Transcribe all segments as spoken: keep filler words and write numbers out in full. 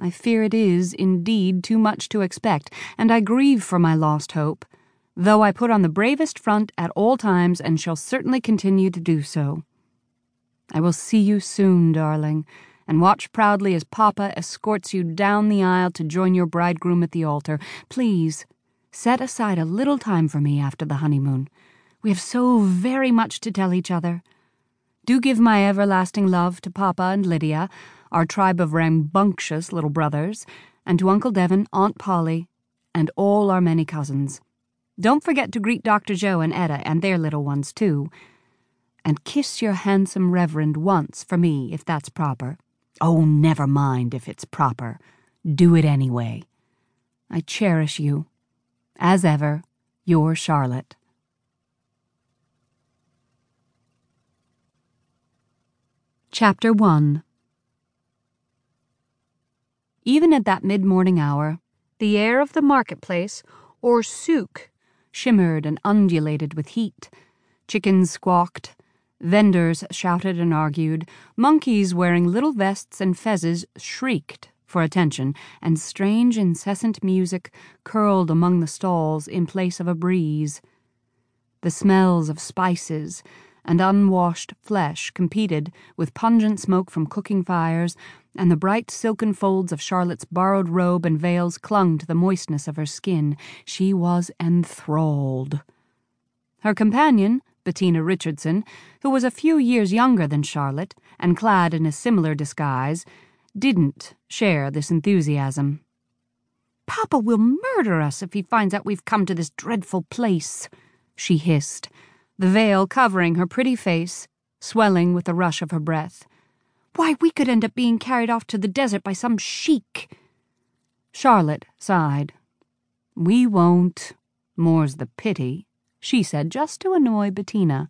I fear it is, indeed, too much to expect, and I grieve for my lost hope, though I put on the bravest front at all times and shall certainly continue to do so. I will see you soon, darling, and watch proudly as Papa escorts you down the aisle to join your bridegroom at the altar. Please, set aside a little time for me after the honeymoon. We have so very much to tell each other. Do give my everlasting love to Papa and Lydia, our tribe of rambunctious little brothers, and to Uncle Devon, Aunt Polly, and all our many cousins. Don't forget to greet Doctor Joe and Etta and their little ones, too. And kiss your handsome reverend once for me, if that's proper. Oh, never mind if it's proper. Do it anyway. I cherish you. As ever, your Charlotte. Chapter one. Even at that mid-morning hour, the air of the marketplace, or souk, shimmered and undulated with heat. Chickens squawked, vendors shouted and argued, monkeys wearing little vests and fezzes shrieked for attention, and strange incessant music curled among the stalls in place of a breeze. The smells of spices and unwashed flesh competed with pungent smoke from cooking fires, and the bright silken folds of Charlotte's borrowed robe and veils clung to the moistness of her skin. She was enthralled. Her companion, Bettina Richardson, who was a few years younger than Charlotte, and clad in a similar disguise, didn't share this enthusiasm. "Papa will murder us if he finds out we've come to this dreadful place," she hissed, the veil covering her pretty face, swelling with the rush of her breath. "Why, we could end up being carried off to the desert by some sheik." Charlotte sighed. "We won't. More's the pity," she said, just to annoy Bettina.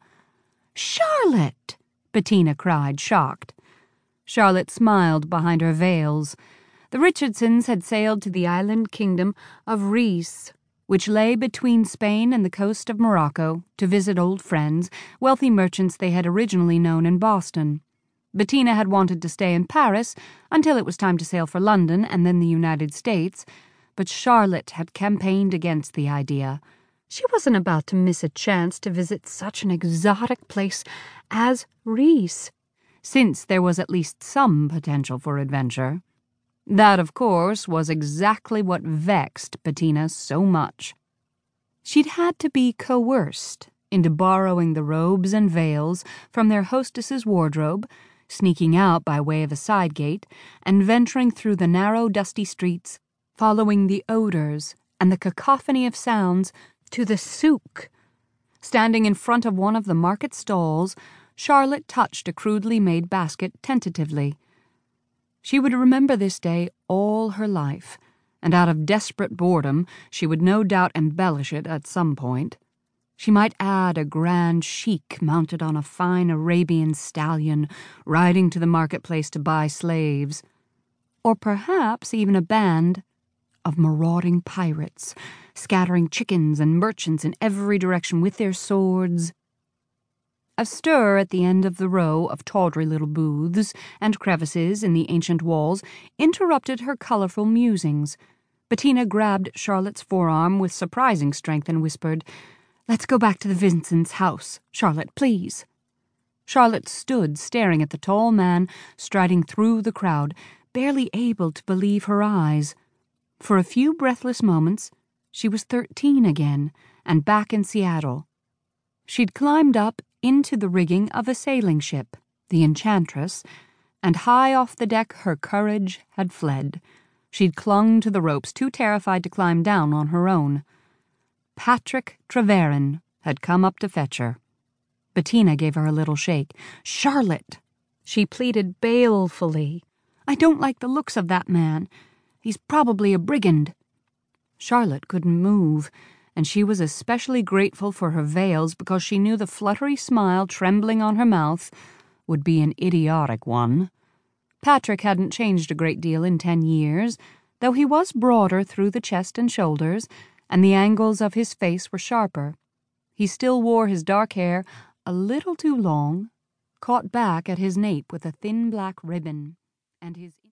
"Charlotte!" Bettina cried, shocked. Charlotte smiled behind her veils. The Richardsons had sailed to the island kingdom of Rhys, which lay between Spain and the coast of Morocco, to visit old friends, wealthy merchants they had originally known in Boston. Bettina had wanted to stay in Paris until it was time to sail for London and then the United States, but Charlotte had campaigned against the idea. She wasn't about to miss a chance to visit such an exotic place as Rhys, since there was at least some potential for adventure. That, of course, was exactly what vexed Bettina so much. She'd had to be coerced into borrowing the robes and veils from their hostess's wardrobe, sneaking out by way of a side gate, and venturing through the narrow, dusty streets, following the odors and the cacophony of sounds to the souk. Standing in front of one of the market stalls, Charlotte touched a crudely made basket tentatively. She would remember this day all her life, and out of desperate boredom she would no doubt embellish it at some point. She might add a grand sheik mounted on a fine Arabian stallion, riding to the marketplace to buy slaves, or perhaps even a band of marauding pirates, scattering chickens and merchants in every direction with their swords. A stir at the end of the row of tawdry little booths and crevices in the ancient walls interrupted her colorful musings. Bettina grabbed Charlotte's forearm with surprising strength and whispered, "Let's go back to the Vincents' house, Charlotte, please." Charlotte stood staring at the tall man striding through the crowd, barely able to believe her eyes. For a few breathless moments, she was thirteen again, and back in Seattle. She'd climbed up into the rigging of a sailing ship, the Enchantress, and high off the deck her courage had fled. She'd clung to the ropes, too terrified to climb down on her own. Patrick Treverran had come up to fetch her. Bettina gave her a little shake. "Charlotte," she pleaded balefully, "I don't like the looks of that man. He's probably a brigand." Charlotte couldn't move, and she was especially grateful for her veils because she knew the fluttery smile trembling on her mouth would be an idiotic one. Patrick hadn't changed a great deal in ten years, though he was broader through the chest and shoulders, and the angles of his face were sharper. He still wore his dark hair a little too long, caught back at his nape with a thin black ribbon, and his